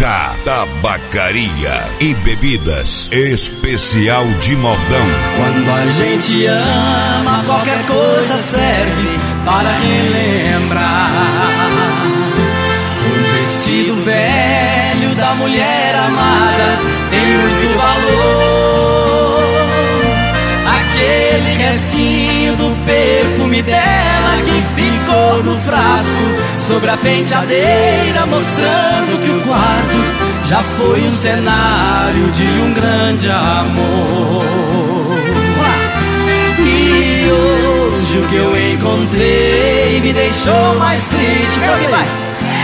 Roca, tabacaria e bebidas, especial de modão. Quando a gente ama, qualquer coisa serve para relembrar. Um vestido velho da mulher amada tem muito valor. Aquele restinho do perfume dela que ficou no frasco sobre a penteadeira, mostrando que o quarto já foi um cenário de um grande amor. E hoje o que eu encontrei me deixou mais triste. Quero que vai.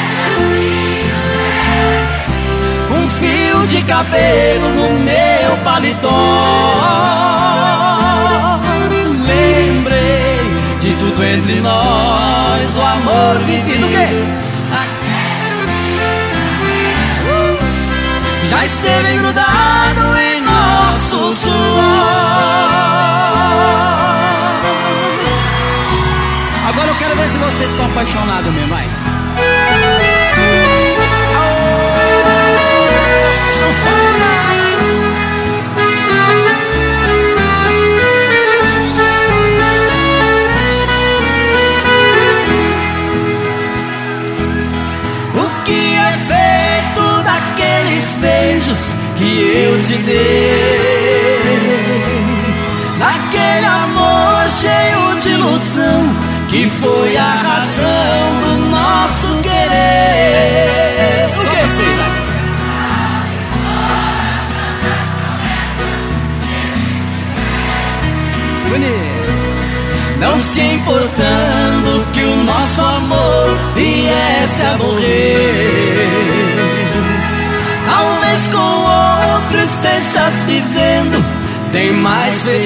Um fio de cabelo no meu paletó. Lembrei de tudo entre nós, do amor vivido. O quê? Já esteve grudado em nosso suor. Agora eu quero ver se vocês estão apaixonados mesmo, vai. Beijos que eu te dei, naquele amor cheio de ilusão que foi a razão do nosso querer. O que seja? Bonito. Não se importando que o nosso amor viesse a morrer. Talvez com outro estejas vivendo bem mais feliz,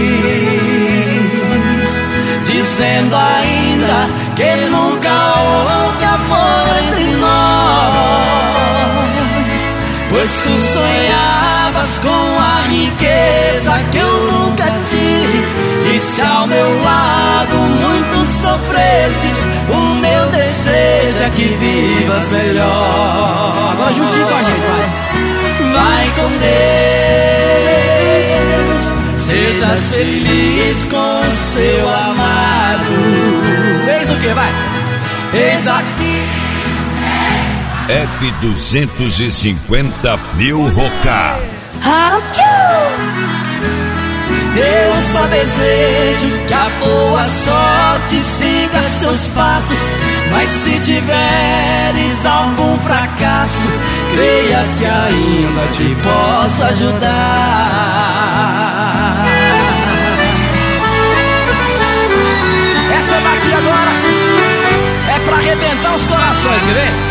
dizendo ainda que nunca houve amor entre nós, pois tu sonhavas com a riqueza que eu nunca tive. E se ao meu lado muito sofresses, o meu desejo é que vivas melhor. Agora juntinho com a gente, vai. Vai com Deus, sejas feliz com o seu amado. Eis o que, vai? Eis aqui F250 Mil Roca. Eu só desejo que a boa sorte siga seus passos, mas se tiveres algum fracasso, creias que ainda te posso ajudar. Essa daqui agora é pra arrebentar os corações, quer ver?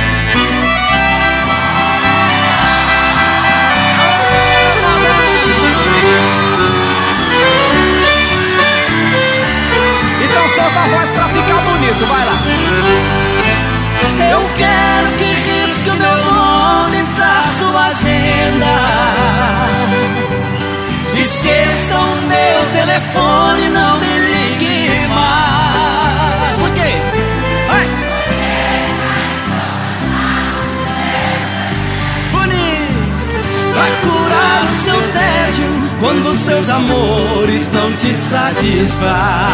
Solta a voz pra ficar bonito, vai lá. Eu quero que risque o meu nome da sua agenda. Esqueça o meu telefone, não me ligue mais. Por quê? Vai. Bonito. Pra curar o seu tédio quando seus amores não te satisfaz.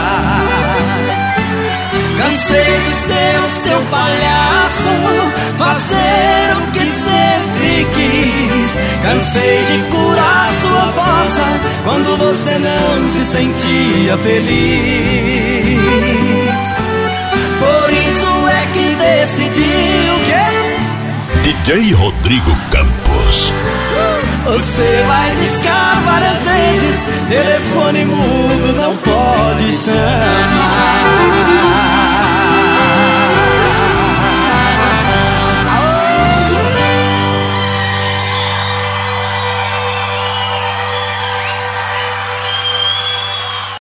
Cansei de ser o seu palhaço, fazer o que sempre quis. Cansei de curar sua fossa quando você não se sentia feliz. Por isso é que decidi o quê? DJ Rodrigo Campos. Você vai discar várias vezes, telefone mudo não pode chamar.